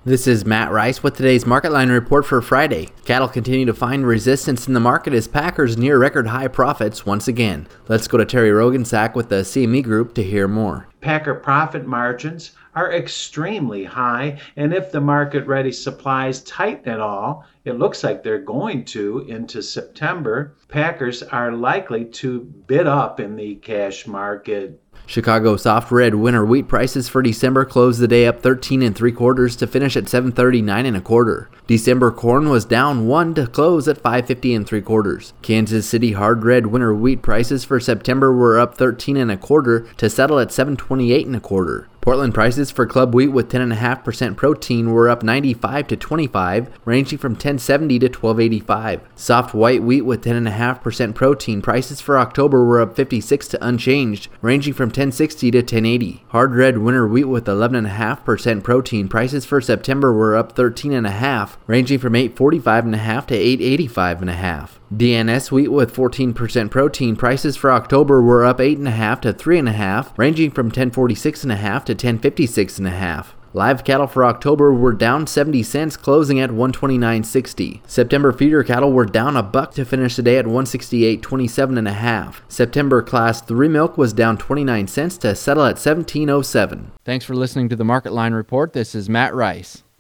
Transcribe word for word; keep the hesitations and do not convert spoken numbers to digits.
This is Matt Rice with today's Market Line report for Friday. Cattle continue to find resistance in the market as packers near record high profits once again. Let's go to Terry Rogensack with the C M E Group to hear more. Packer profit margins are extremely high, and if the market-ready supplies tighten at all, it looks like they're going to into September, packers are likely to bid up in the cash market. Chicago soft red winter wheat prices for December closed the day up thirteen and three quarters to finish at seven thirty-nine and a quarter. December corn was down one to close at five fifty and three quarters. Kansas City hard red winter wheat prices for September were up thirteen and a quarter to settle at seven twenty-eight and a quarter. Portland prices for club wheat with ten point five percent protein were up ninety-five to twenty-five, ranging from ten seventy to twelve eighty-five. Soft white wheat with ten point five percent protein prices for October were up fifty-six to unchanged, ranging from ten sixty to ten eighty. Hard red winter wheat with eleven point five percent protein prices for September were up thirteen point five, ranging from eight forty-five point five to eight eighty-five point five. D N S wheat with fourteen percent protein prices for October were up eight point five to three point five, ranging from ten forty-six point five to ten fifty-six point five. Live cattle for October were down seventy cents, closing at one twenty-nine sixty. September feeder cattle were down a buck to finish the day at one sixty-eight twenty-seven and a half. September class three milk was down twenty-nine cents to settle at seventeen oh seven. Thanks for listening to the Market Line report. This is Matt Rice.